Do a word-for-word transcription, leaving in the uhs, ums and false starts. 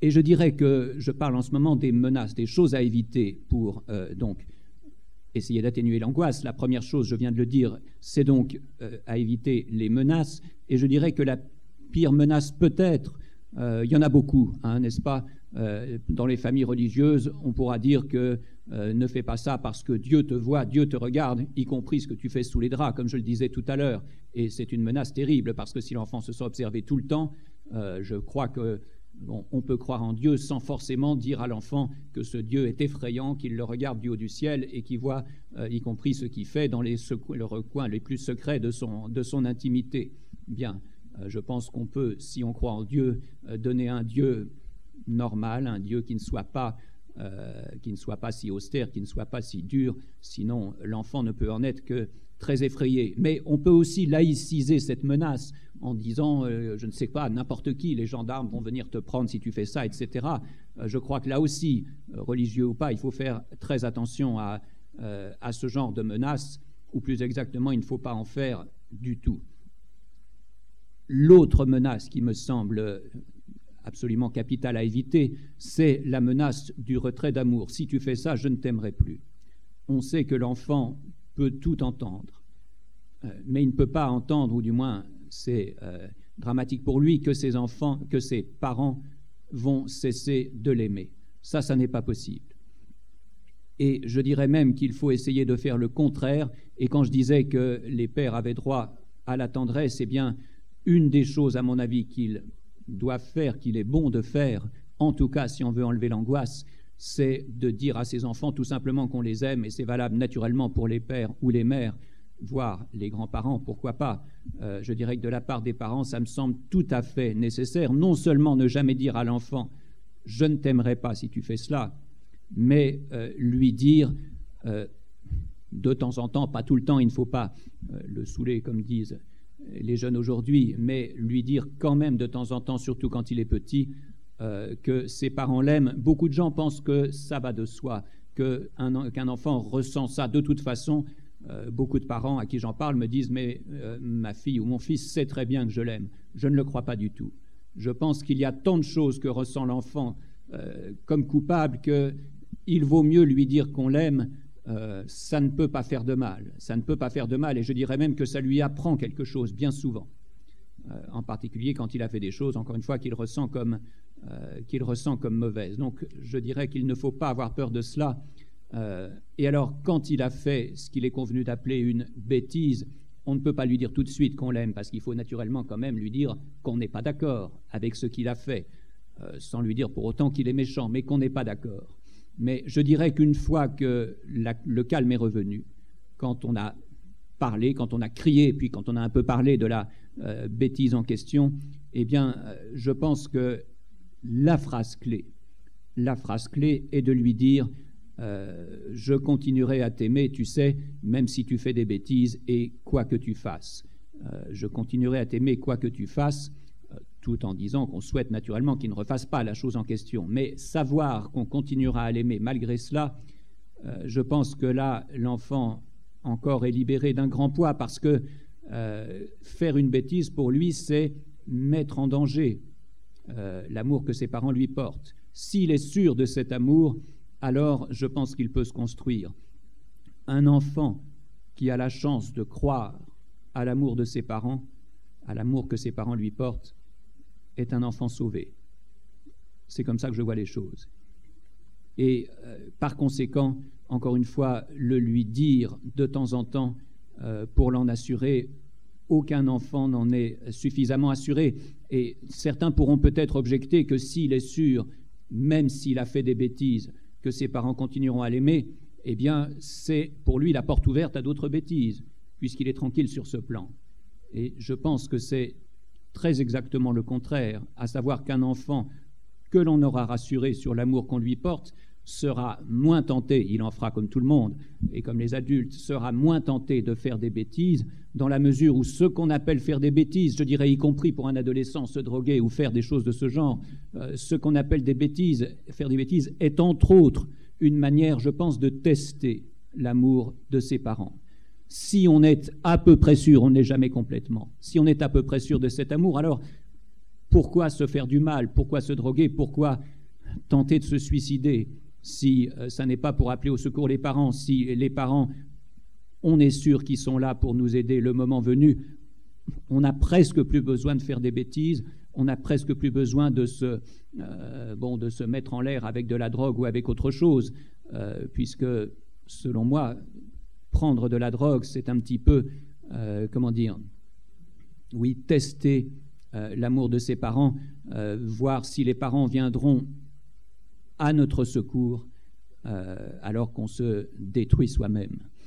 Et je dirais que je parle en ce moment des menaces, des choses à éviter pour euh, donc essayer d'atténuer l'angoisse. La première chose, je viens de le dire, c'est donc euh, à éviter les menaces. Et je dirais que la pire menace peut-être, euh, il y en a beaucoup, hein, n'est-ce pas? Euh, dans les familles religieuses, on pourra dire que euh, ne fais pas ça parce que Dieu te voit, Dieu te regarde, y compris ce que tu fais sous les draps, comme je le disais tout à l'heure. Et c'est une menace terrible parce que si l'enfant se sent observé tout le temps, euh, je crois que bon, on peut croire en Dieu sans forcément dire à l'enfant que ce Dieu est effrayant, qu'il le regarde du haut du ciel et qu'il voit, euh, y compris ce qu'il fait dans les recoins les plus secrets de son, de son intimité. Bien, euh, je pense qu'on peut, si on croit en Dieu, euh, donner un Dieu normal, un Dieu qui ne soit pas, euh, qui ne soit pas si austère, qui ne soit pas si dur, sinon l'enfant ne peut en être que très effrayé. Mais on peut aussi laïciser cette menace en disant, euh, je ne sais pas, n'importe qui, les gendarmes vont venir te prendre si tu fais ça, et cetera. Euh, je crois que là aussi, euh, religieux ou pas, il faut faire très attention à, euh, à ce genre de menaces, ou plus exactement, il ne faut pas en faire du tout. L'autre menace qui me semble absolument capitale à éviter, c'est la menace du retrait d'amour. Si tu fais ça, je ne t'aimerai plus. On sait que l'enfant peut tout entendre, euh, mais il ne peut pas entendre, ou du moins c'est euh, dramatique pour lui, que ses enfants, que ses parents vont cesser de l'aimer. Ça, ça n'est pas possible. Et je dirais même qu'il faut essayer de faire le contraire. Et quand je disais que les pères avaient droit à la tendresse, c'est bien une des choses, à mon avis, qu'ils doivent faire, qu'il est bon de faire, en tout cas si on veut enlever l'angoisse, c'est de dire à ses enfants tout simplement qu'on les aime, et c'est valable naturellement pour les pères ou les mères, voire les grands-parents, pourquoi pas. Euh, je dirais que de la part des parents, ça me semble tout à fait nécessaire, non seulement ne jamais dire à l'enfant « je ne t'aimerai pas si tu fais cela », mais euh, lui dire euh, de temps en temps, pas tout le temps, il ne faut pas euh, le saouler comme disent les jeunes aujourd'hui, mais lui dire quand même de temps en temps, surtout quand il est petit, euh, que ses parents l'aiment. Beaucoup de gens pensent que ça va de soi, qu'un, qu'un enfant ressent ça. De toute façon, euh, beaucoup de parents à qui j'en parle me disent « mais euh, ma fille ou mon fils sait très bien que je l'aime ». Je ne le crois pas du tout. Je pense qu'il y a tant de choses que ressent l'enfant euh, comme coupable qu'il vaut mieux lui dire qu'on l'aime. Euh, ça ne peut pas faire de mal, ça ne peut pas faire de mal, et je dirais même que ça lui apprend quelque chose bien souvent, euh, en particulier quand il a fait des choses, encore une fois, qu'il ressent comme, euh, qu'il ressent comme mauvaises. Donc je dirais qu'il ne faut pas avoir peur de cela. Euh, et alors, quand il a fait ce qu'il est convenu d'appeler une bêtise, on ne peut pas lui dire tout de suite qu'on l'aime, parce qu'il faut naturellement quand même lui dire qu'on n'est pas d'accord avec ce qu'il a fait, euh, sans lui dire pour autant qu'il est méchant, mais qu'on n'est pas d'accord. Mais je dirais qu'une fois que la, le calme est revenu, quand on a parlé, quand on a crié, puis quand on a un peu parlé de la euh, bêtise en question, eh bien, euh, je pense que la phrase clé, la phrase clé est de lui dire euh, « je continuerai à t'aimer, tu sais, même si tu fais des bêtises et quoi que tu fasses. Euh, je continuerai à t'aimer quoi que tu fasses ». Tout en disant qu'on souhaite naturellement qu'il ne refasse pas la chose en question. Mais savoir qu'on continuera à l'aimer malgré cela, euh, je pense que là, l'enfant encore est libéré d'un grand poids, parce que euh, faire une bêtise, pour lui, c'est mettre en danger euh, l'amour que ses parents lui portent. S'il est sûr de cet amour, alors je pense qu'il peut se construire. Un enfant qui a la chance de croire à l'amour de ses parents, à l'amour que ses parents lui portent, est un enfant sauvé. C'est comme ça que je vois les choses. Et euh, par conséquent, encore une fois, le lui dire de temps en temps euh, pour l'en assurer, aucun enfant n'en est suffisamment assuré. Et certains pourront peut-être objecter que s'il est sûr, même s'il a fait des bêtises, que ses parents continueront à l'aimer, eh bien, c'est pour lui la porte ouverte à d'autres bêtises, puisqu'il est tranquille sur ce plan. Et je pense que c'est très exactement le contraire, à savoir qu'un enfant que l'on aura rassuré sur l'amour qu'on lui porte sera moins tenté, il en fera comme tout le monde, et comme les adultes, sera moins tenté de faire des bêtises, dans la mesure où ce qu'on appelle faire des bêtises, je dirais y compris pour un adolescent, se droguer ou faire des choses de ce genre, euh, ce qu'on appelle des bêtises, faire des bêtises, est entre autres une manière, je pense, de tester l'amour de ses parents. Si on est à peu près sûr, on ne l'est jamais complètement, si on est à peu près sûr de cet amour, alors pourquoi se faire du mal? Pourquoi se droguer? Pourquoi tenter de se suicider? Si euh, ça n'est pas pour appeler au secours les parents, si les parents, on est sûr qu'ils sont là pour nous aider le moment venu, on n'a presque plus besoin de faire des bêtises, on n'a presque plus besoin de se, euh, bon, de se mettre en l'air avec de la drogue ou avec autre chose, euh, puisque, selon moi, prendre de la drogue, c'est un petit peu, euh, comment dire, oui, tester euh, l'amour de ses parents, euh, voir si les parents viendront à notre secours, euh, alors qu'on se détruit soi-même.